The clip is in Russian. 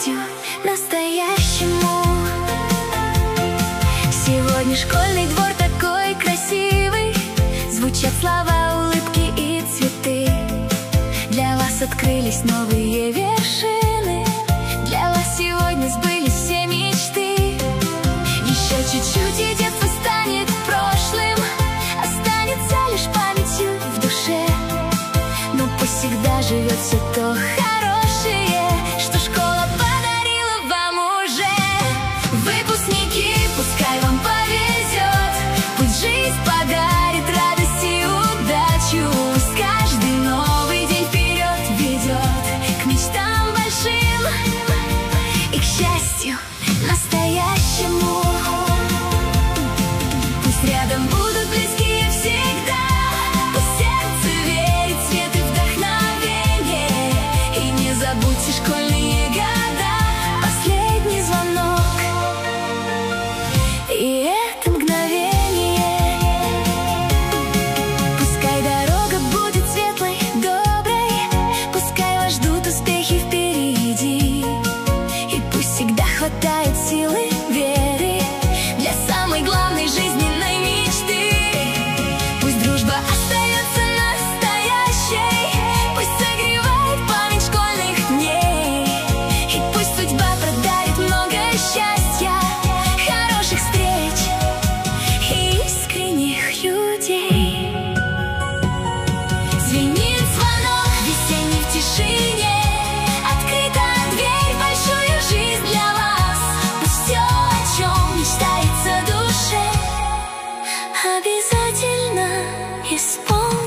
счастью настоящему. Сегодня школьный двор такой красивый, звучат слова, улыбки и цветы. Для вас открылись новые вершины, для вас сегодня сбылись все мечты. Еще чуть-чуть и детство станет прошлым, останется лишь памятью в душе. Но пусть всегда живет все то хорошее, что школа подарила вам уже. Выпускники, пускай вам повезет, пусть жизнь подарит радость и удачу. Пусть каждый новый день вперед ведет к мечтам большим и к счастью настоящему. Пусть рядом будут близкие всегда, пусть сердце верит в свет и вдохновение. И не забудьте школьные года, последний звонок и это мгновение. Пускай дорога будет светлой, доброй, пускай вас ждут успехи впереди. И пусть всегда хватает силы, веры для самой главной жизненной мечты. Пусть дружба остается настоящей, пусть согревает память школьных дней. И пусть судьба подарит много счастья, хороших встреч и искренних людей. Звенит звонок весенний в тишине, открыта дверь в большую жизнь для вас. Пусть все, о чем мечтается душе, обязательно исполнится.